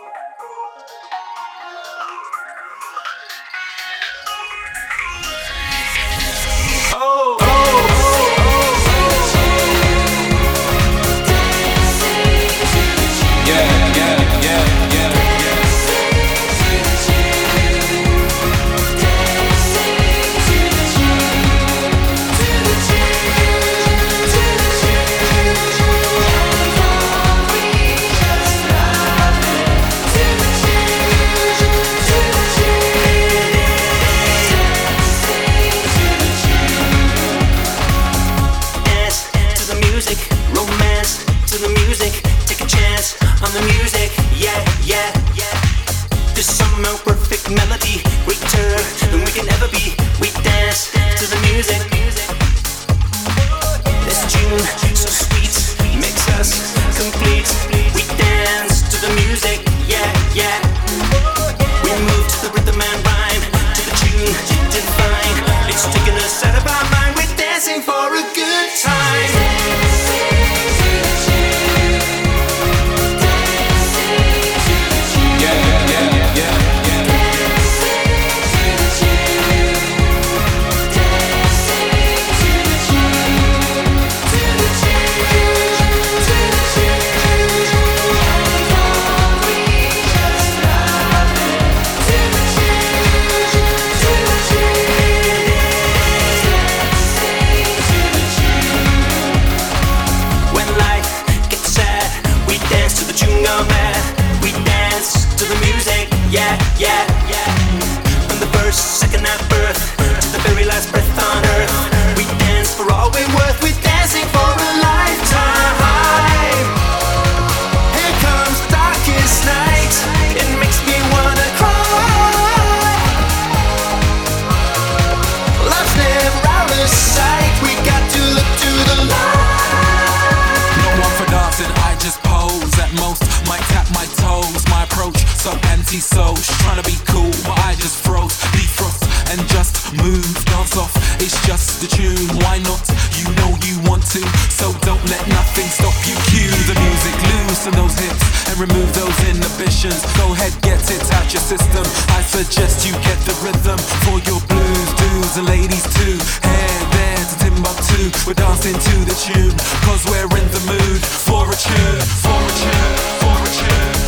On the music, yeah, yeah, yeah. There's somehow perfect melody, greater than we can ever be. We dance to the music. This tune, so sweet, makes us complete. We dance to the music, yeah, yeah. We move to the rhythm and rhyme, to the tune, divine. It's taking us out of our mind. We're dancing for a good time. Yeah, yeah, yeah. From the first, second at birth to the very last breath on earth, we dance for all we're worth. We're dancing for a lifetime. Here comes darkest night. It makes me wanna cry. Love's never out of sight. We got to look to the light. No one for dancing, I just pose. At most, might tap my toes. My approach so anti-social, trying to be cool, but I just froze, defrost, and just move, dance off, it's just the tune, why not, you know you want to, so don't let nothing stop you, cue the music, loosen those hips, and remove those inhibitions, go ahead, get it out your system, I suggest you get the rhythm, for your blues, dudes, and ladies too, head there to Timbuktu, we're dancing to the tune, cause we're in the mood, for a tune, for a tune, for a tune.